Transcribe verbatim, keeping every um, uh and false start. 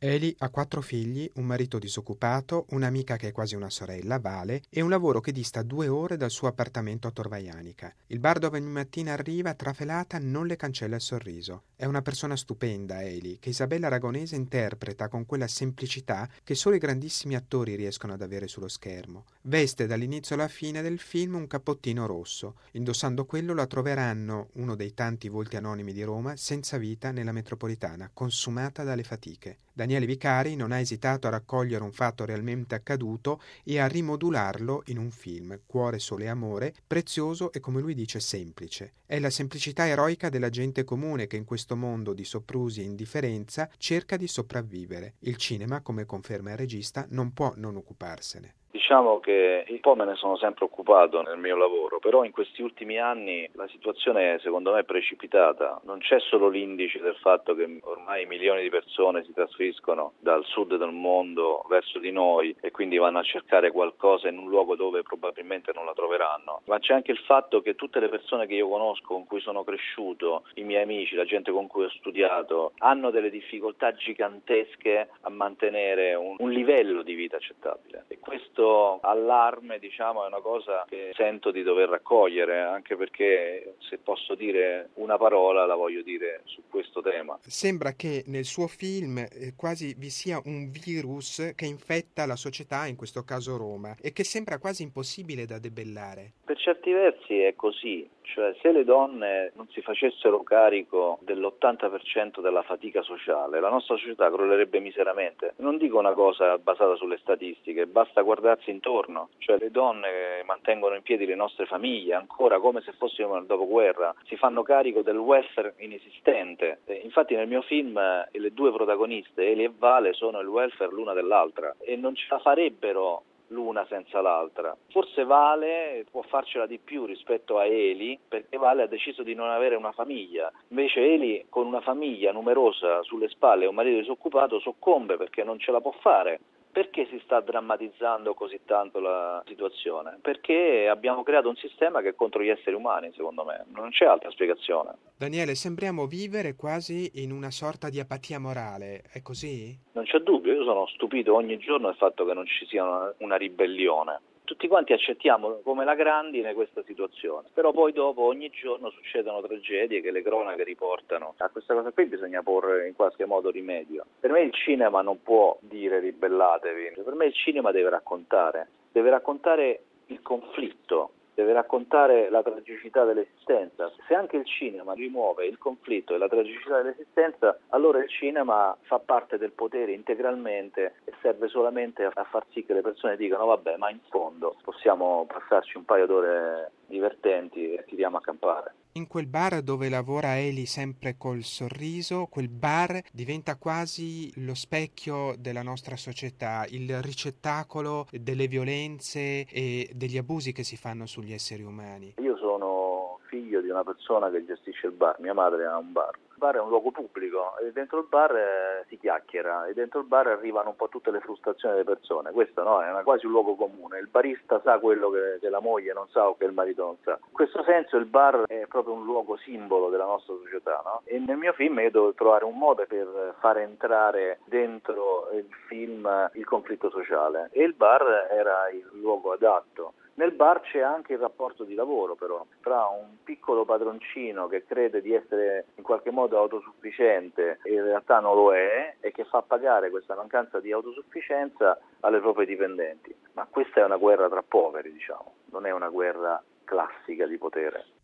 Eli ha quattro figli, un marito disoccupato, un'amica che è quasi una sorella, Vale, e un lavoro che dista due ore dal suo appartamento a Torvaianica. Il bar dove ogni mattina arriva, trafelata, non le cancella il sorriso. È una persona stupenda, Eli, che Isabella Aragonese interpreta con quella semplicità che solo i grandissimi attori riescono ad avere sullo schermo. Veste dall'inizio alla fine del film un cappottino rosso. Indossando quello la troveranno, uno dei tanti volti anonimi di Roma, senza vita nella metropolitana, consumata dalle fatiche. Daniele Vicari non ha esitato a raccogliere un fatto realmente accaduto e a rimodularlo in un film, Cuore, Sole e Amore, prezioso e, come lui dice, semplice. È la semplicità eroica della gente comune che in questo mondo di soprusi e indifferenza cerca di sopravvivere. Il cinema, come conferma il regista, non può non occuparsene. Diciamo che un po' me ne sono sempre occupato nel mio lavoro, però in questi ultimi anni la situazione secondo me è precipitata. Non c'è solo l'indice del fatto che ormai milioni di persone si trasferiscono dal sud del mondo verso di noi e quindi vanno a cercare qualcosa in un luogo dove probabilmente non la troveranno, ma c'è anche il fatto che tutte le persone che io conosco, con cui sono cresciuto, i miei amici, la gente con cui ho studiato, hanno delle difficoltà gigantesche a mantenere un, un livello di vita accettabile. E questo allarme, diciamo, è una cosa che sento di dover raccogliere, anche perché, se posso dire una parola, la voglio dire su questo tema. Sembra che nel suo film eh, quasi vi sia un virus che infetta la società, in questo caso Roma, e che sembra quasi impossibile da debellare. Per certi versi è così, cioè se le donne non si facessero carico dell'ottanta per cento della fatica sociale, la nostra società crollerebbe miseramente. Non dico una cosa basata sulle statistiche, basta guardarsi intorno, cioè le donne mantengono in piedi le nostre famiglie ancora come se fossimo nel dopoguerra, si fanno carico del welfare inesistente. E infatti nel mio film le due protagoniste, Eli e Vale, sono il welfare l'una dell'altra e non ce la farebbero l'una senza l'altra. Forse Vale può farcela di più rispetto a Eli, perché Vale ha deciso di non avere una famiglia. Invece Eli, con una famiglia numerosa sulle spalle e un marito disoccupato, soccombe perché non ce la può fare. Perché si sta drammatizzando così tanto la situazione? Perché abbiamo creato un sistema che è contro gli esseri umani, secondo me. Non c'è altra spiegazione. Daniele, sembriamo vivere quasi in una sorta di apatia morale, è così? Non c'è dubbio, io sono stupito ogni giorno del fatto che non ci sia una, una ribellione. Tutti quanti accettiamo come la grandine questa situazione, però poi dopo ogni giorno succedono tragedie che le cronache riportano. A questa cosa qui bisogna porre in qualche modo rimedio. Per me il cinema non può dire ribellatevi, per me il cinema deve raccontare, deve raccontare il conflitto, deve raccontare la tragicità dell'esistenza. Se anche il cinema rimuove il conflitto e la tragicità dell'esistenza, allora il cinema fa parte del potere integralmente e serve solamente a far sì che le persone dicano vabbè, ma in fondo possiamo passarci un paio d'ore divertenti e tiriamo a campare. In quel bar dove lavora Eli sempre col sorriso, quel bar diventa quasi lo specchio della nostra società, il ricettacolo delle violenze e degli abusi che si fanno sugli esseri umani. Io sono figlio di una persona che gestisce il bar, mia madre ha un bar. Il bar è un luogo pubblico e dentro il bar eh, si chiacchiera e dentro il bar arrivano un po' tutte le frustrazioni delle persone. Questo no, è una, quasi un luogo comune. Il barista sa quello che, che la moglie non sa o che il marito non sa. In questo senso il bar è proprio un luogo simbolo della nostra società, no? E nel mio film io devo trovare un modo per far entrare dentro il film il conflitto sociale e il bar era il luogo adatto. Nel bar c'è anche il rapporto di lavoro però, tra un piccolo padroncino che crede di essere in qualche modo autosufficiente e in realtà non lo è e che fa pagare questa mancanza di autosufficienza alle proprie dipendenti. Ma questa è una guerra tra poveri, diciamo, non è una guerra classica di potere.